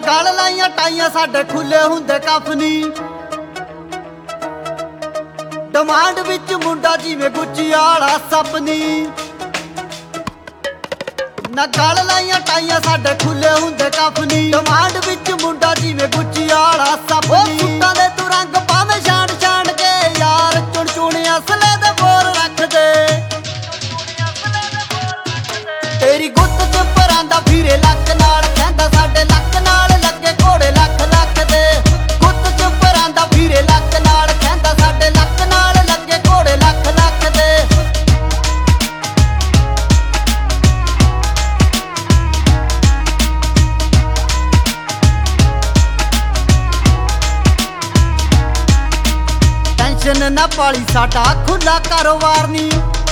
गल लाइया टाइया साडे खुले हुंदे कफनी डिमांड विच मुंडा जिवें गुच्ची आला सपनी ना गल लाइया टाइया साडे खुले हुंदे कफनी डिमांड विच मुंडा जिवें गुच्ची आला सपनी सुट्टां दे तू रंग पावे छाण छाण के यार चुण चुण असले दे बोर रख दे तेरी गुत्त च परांदा फिरे लक नाल कहंदा साडे लक नाल लगे घोड़े लख लख दे गुत्त च परांदा फिरे लक नाल कहंदा साडे लक नाल लगे घोड़े लख लख दे टेंशन ना पाली साडा खुला कारोबार नी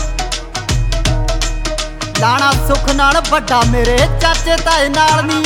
लाना सुख नाल बड़ा मेरे चाचे ताए नाल नी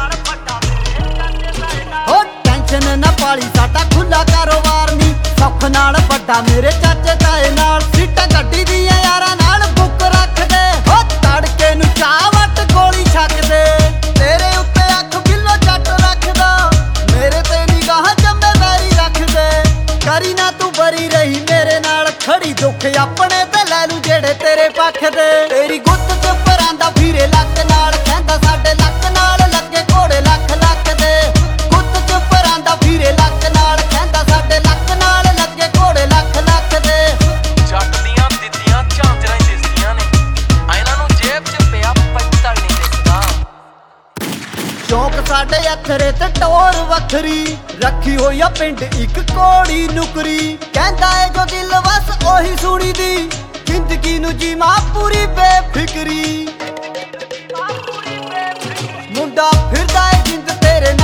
हो टेंशन ना पाली साडा खुला कारोबार नी सुख नाल बड़ा मेरे चाचे ताए नाल सीटां गड्डी दियां यारां नाल बुक रख दे हो तड़के नूं चाह वट गोली छक दे तेरे उत्ते अख बिल्लो जट रखदा मेरे ते निगाह जम्मे वैरी रख दे करी ना तू बरी रही मेरे नाल खड़ी दुख अपने ते लै लू जेड़े तेरे पक्ष दे तेरी गुत्त च परांदा फिरे लक नाल कहंदा साडे लक नाल लगे घोड़े लख लख दे गुत्त च परांदा फिरे लक नाल कहंदा साडे लक नाल लगे घोड़े लख लख दे जट दियां दित्तियां झांजरां ही दिसदियां ने इन्हां नूं जेब च पिया पत्तल नहीं दिसदा शौक साडे अथरे ते टोर वखरी रखी होई आ पिंड इक कोड़ी नुकरी कहंदा है जो दिल वस ओही सुनी दी जिंदगी नूं जीवां पूरी बेफिक्री मुंडा फिरदा है जिंद तेरे